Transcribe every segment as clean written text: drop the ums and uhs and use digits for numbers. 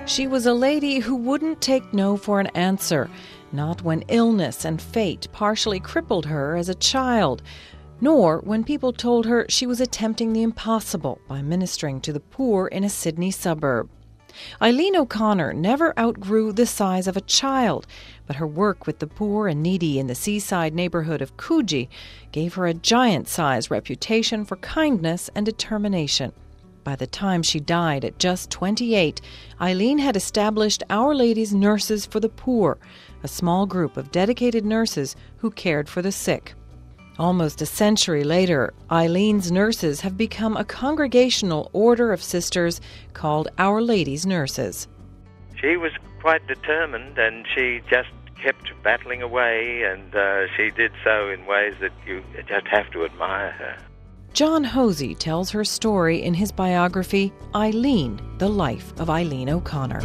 She was a lady who wouldn't take no for an answer, not when illness and fate partially crippled her as a child, nor when people told her she was attempting the impossible by ministering to the poor in a Sydney suburb. Eileen O'Connor never outgrew the size of a child, but her work with the poor and needy in the seaside neighbourhood of Coogee gave her a giant-sized reputation for kindness and determination. By the time she died at just 28, Eileen had established Our Lady's Nurses for the Poor, a small group of dedicated nurses who cared for the sick. Almost a century later, Eileen's nurses have become a congregational order of sisters called Our Lady's Nurses. She was quite determined, and she just kept battling away, and she did so in ways that you just have to admire her. John Hosey tells her story in his biography, Eileen, The Life of Eileen O'Connor.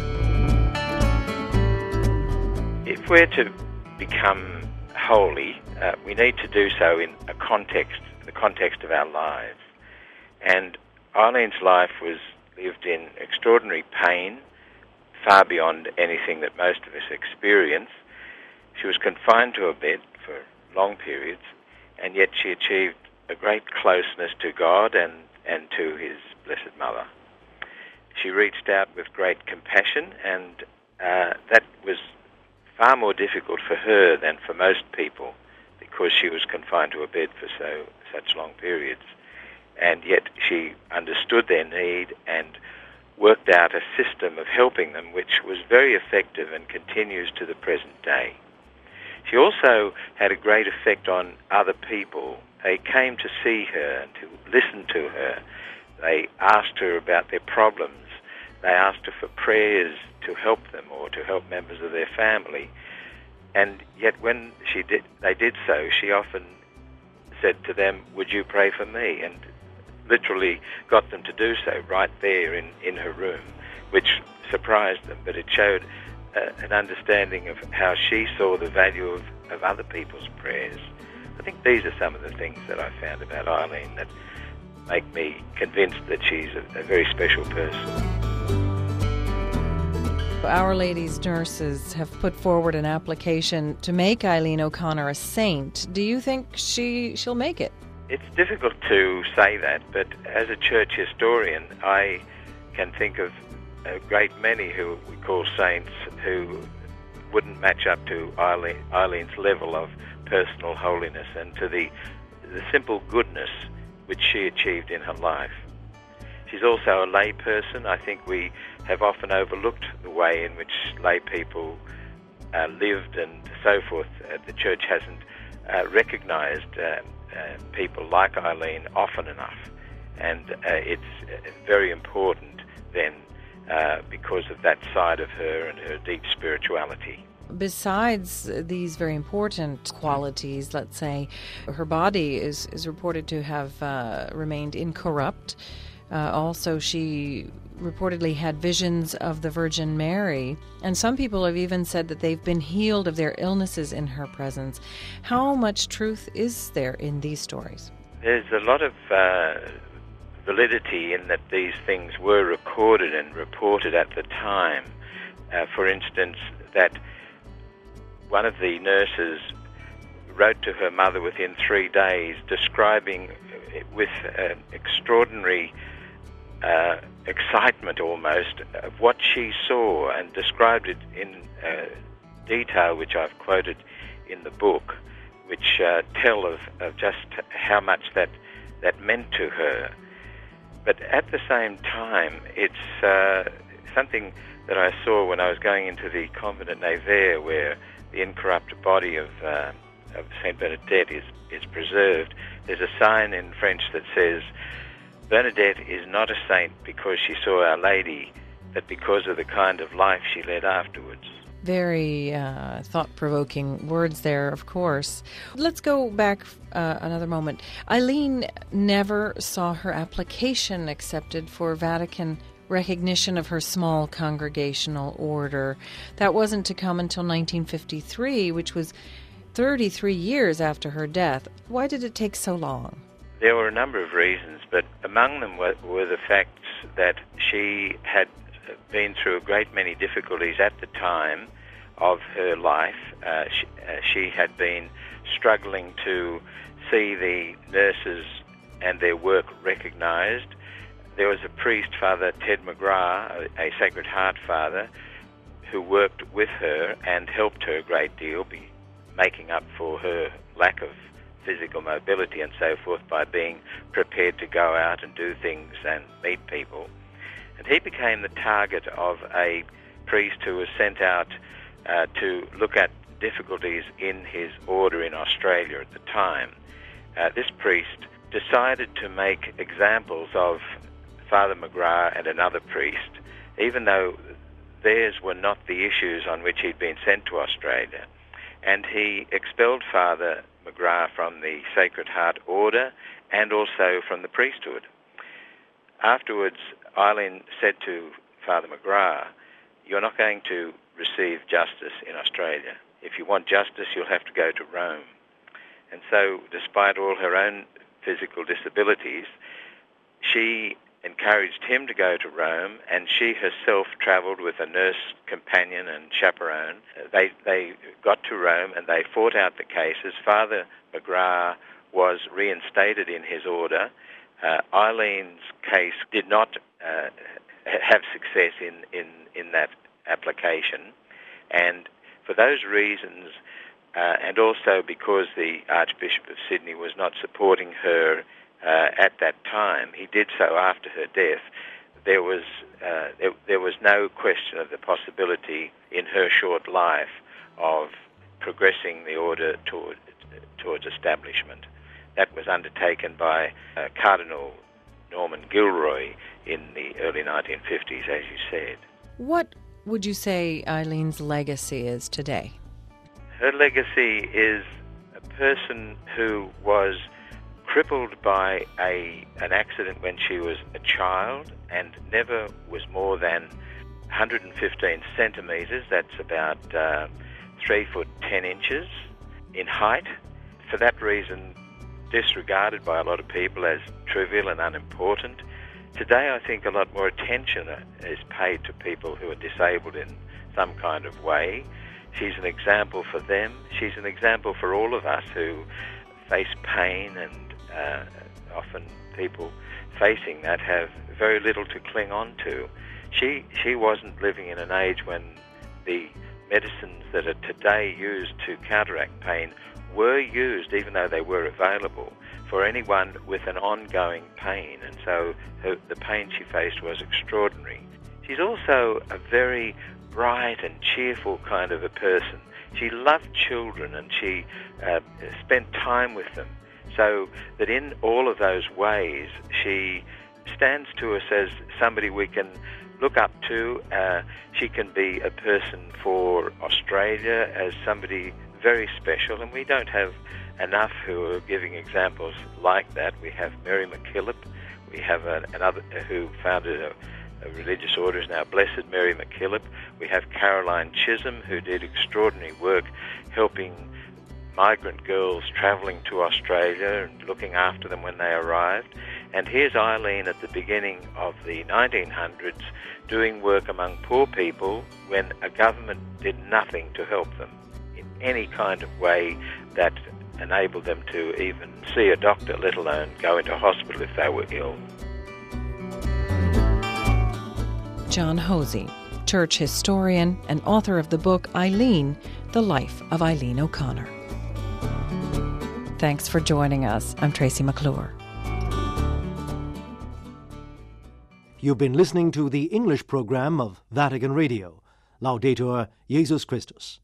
If we're to become holy, we need to do so in the context of our lives. And Eileen's life was lived in extraordinary pain, far beyond anything that most of us experience. She was confined to a bed for long periods, and yet she achieved a great closeness to God and to His Blessed Mother. She reached out with great compassion, and that was far more difficult for her than for most people, because she was confined to a bed for such long periods. And yet she understood their need and worked out a system of helping them which was very effective and continues to the present day. She also had a great effect on other people. They came to see her and to listen to her. They asked her about their problems. They asked her for prayers to help them or to help members of their family. And yet when they did so, she often said to them, "Would you pray for me?" And literally got them to do so right there in her room, which surprised them, but it showed an understanding of how she saw the value of other people's prayers. I think these are some of the things that I found about Eileen that make me convinced that she's a very special person. Our Lady's Nurses have put forward an application to make Eileen O'Connor a saint. Do you think she'll make it? It's difficult to say that, but as a church historian, I can think of a great many who we call saints who wouldn't match up to Eileen's level of personal holiness and to the simple goodness which she achieved in her life. She's also a lay person. I think we have often overlooked the way in which lay people lived and so forth. The church hasn't recognized people like Eileen often enough, and it's very important then because of that side of her and her deep spirituality. Besides these very important qualities, let's say, her body is reported to have remained incorrupt. Also, she reportedly had visions of the Virgin Mary, and some people have even said that they've been healed of their illnesses in her presence. How much truth is there in these stories? There's a lot of validity in that these things were recorded and reported at the time. For instance, that one of the nurses wrote to her mother within 3 days, describing with extraordinary excitement almost of what she saw, and described it in detail, which I've quoted in the book, which tell of just how much that meant to her. But at the same time, it's something that I saw when I was going into the convent at Nevers, where the incorrupt body of Saint Bernadette is preserved. There's a sign in French that says, "Bernadette is not a saint because she saw Our Lady, but because of the kind of life she led afterwards." Very thought-provoking words there, of course. Let's go back another moment. Eileen never saw her application accepted for Vatican recognition of her small congregational order. That wasn't to come until 1953, which was 33 years after her death. Why did it take so long? There were a number of reasons, but among them were the facts that she had been through a great many difficulties at the time of her life. She had been struggling to see the nurses and their work recognised. There was a priest, Father Ted McGrath, a Sacred Heart father, who worked with her and helped her a great deal, making up for her lack of physical mobility and so forth by being prepared to go out and do things and meet people. And he became the target of a priest who was sent out to look at difficulties in his order in Australia at the time. This priest decided to make examples of Father McGrath and another priest, even though theirs were not the issues on which he'd been sent to Australia. And he expelled Father McGrath from the Sacred Heart Order and also from the priesthood. Afterwards, Eileen said to Father McGrath, "You're not going to receive justice in Australia. If you want justice, you'll have to go to Rome." And so, despite all her own physical disabilities, she encouraged him to go to Rome, and she herself travelled with a nurse companion and chaperone. They got to Rome and they fought out the cases. Father McGrath was reinstated in his order. Eileen's case did not have success in that application, and for those reasons, and also because the Archbishop of Sydney was not supporting her at that time, he did so after her death. There was no question of the possibility in her short life of progressing the order towards establishment. That was undertaken by Cardinal Norman Gilroy in the early 1950s, as you said. What would you say Eileen's legacy is today? Her legacy is a person who was crippled by an accident when she was a child and never was more than 115 centimetres, that's about 3 foot 10 inches in height. For that reason, disregarded by a lot of people as trivial and unimportant. Today, I think a lot more attention is paid to people who are disabled in some kind of way. She's an example for them. She's an example for all of us who face pain, and often people facing that have very little to cling on to. She wasn't living in an age when the medicines that are today used to counteract pain were used, even though they were available, for anyone with an ongoing pain, and so the pain she faced was extraordinary. She's also a very bright and cheerful kind of a person. She loved children and she spent time with them, so that in all of those ways she stands to us as somebody we can look up to. She can be a person for Australia as somebody very special, and we don't have enough who are giving examples like that. We have Mary MacKillop. We have another who founded a religious order, is now Blessed Mary MacKillop. We have Caroline Chisholm, who did extraordinary work helping migrant girls travelling to Australia and looking after them when they arrived. And here's Eileen at the beginning of the 1900s doing work among poor people when a government did nothing to help them in any kind of way that enabled them to even see a doctor, let alone go into hospital if they were ill. John Hosey, church historian and author of the book Eileen, The Life of Eileen O'Connor. Thanks for joining us. I'm Tracy McClure. You've been listening to the English program of Vatican Radio. Laudetur Jesus Christus.